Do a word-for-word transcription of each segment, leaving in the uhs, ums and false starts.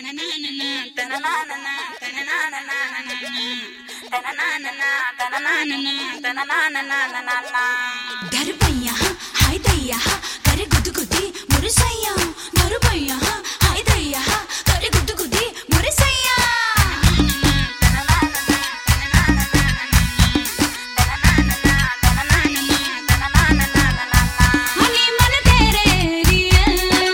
दरबैया हाय दैया करे गुदगुदी मुरसैया दरबैया हाय दैया करे गुदगुदी मुरसैया हनी मन तेरे लिए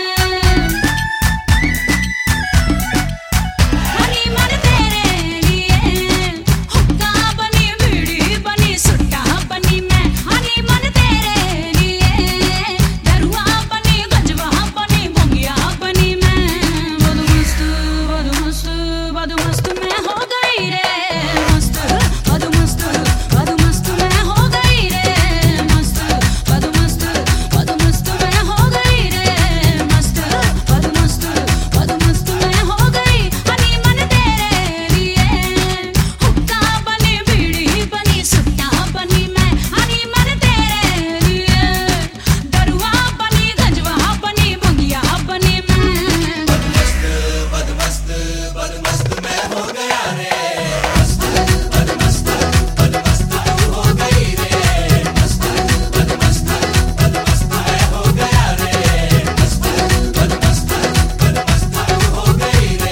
हनी मन तेरे लिए हुक्का बनी बीड़ी बनी सुट्टा बनी मैं हनी मन तेरे लिए दरुआ बनी गंजवा बनी भंगिया बनी मैं बद मस्त बद मस्त बद मस्त मैं हो गई रे मस्त बद मस्त बद मस्त मैं हो गई रे मस्त बद मस्त बद मस्त मैं हो गई रे मस्त बद मस्त बद मस्त मैं हो गई हनी मन तेरे लिए हुक्का बनी बीड़ी बनी सुट्टा बनी मैं हनी मन तेरे लिए दरुआ बनी गंजवा बनी भंगिया बनी मैं बद मस्त बद मस्त मैं हो गया रे मस्त बद मस्त बद मस्त तू हो गई रे मस्त बद मस्त बद मस्त मैं हो गया रे मस्त बद मस्त बद मस्त तू हो गई रे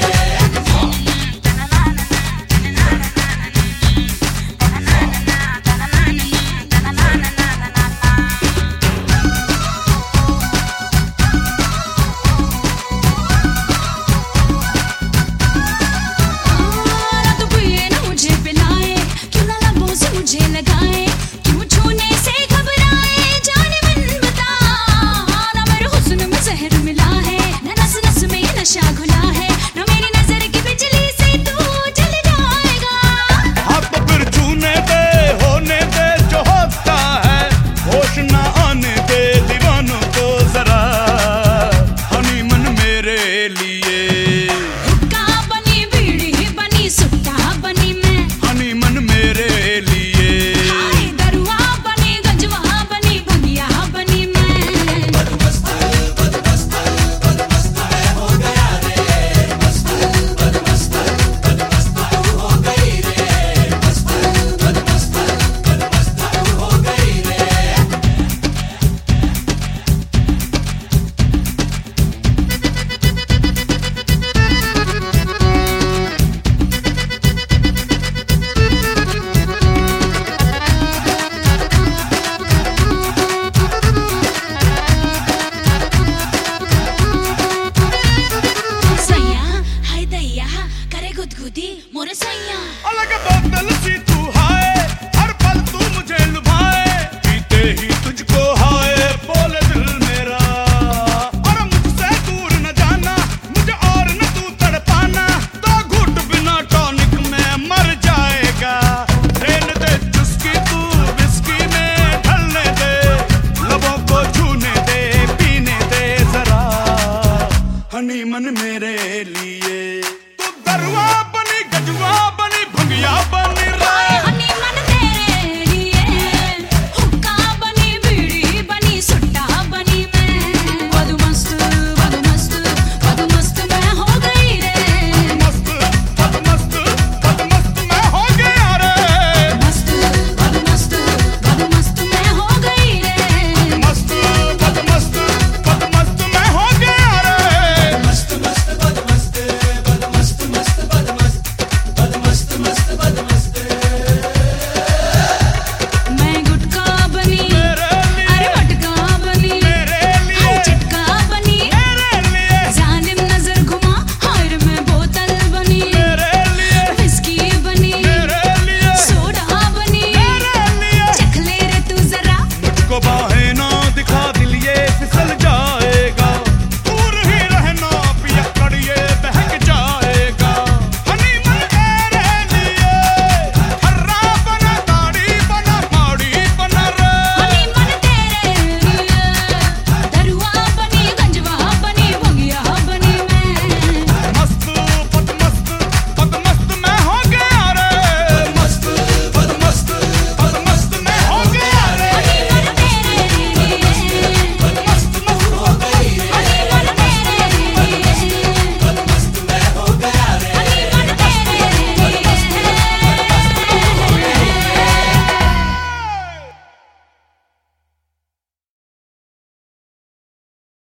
रात पिए न मुझे पिलाए क्यों ना लबों से मुझे लगाए क्यों छूने से घबराए जाने मन बता ना मेरे हुस्न में जहर मिला है ना नस नस में ये नशा घुला है ना मेरी नजर की बिजली से तू जल जाएगा अब फिर छूने दे होने दे जो होता है होश ना आने दे दीवानों को जरा हनी मन मेरे लिए हुक्का बनी बीड़ी बनी सुट्टा बनी मैं हनी मन मेरे लिए हाय दरुआ बनी गंजवा बनी भंगिया बनी मैं बद मस्त बद मस्त बद मस्त मैं हो गया रे मस्त बद मस्त बद मस्त तू हो गई रे मस्त बद मस्त बद मस्त तू हो गई रे सैया हाय दैया करे गुदगुदी मोरे सैया अलग बोतल सी तू हाय हर पल तू मुझे लुभाए पीते ही तुझको हाय बोले दिल मेरा और मुझसे दूर न जाना मुझे और न तू तड़पाना तो घुट बिना टॉनिक में मर जाएगा रेन दे चुस्की तू विस्की में ढलने दे लबों को छूने दे पीने दे जरा हनी मन मेरे लिए तू दरुआ बनी गजुआ बनी भंगिया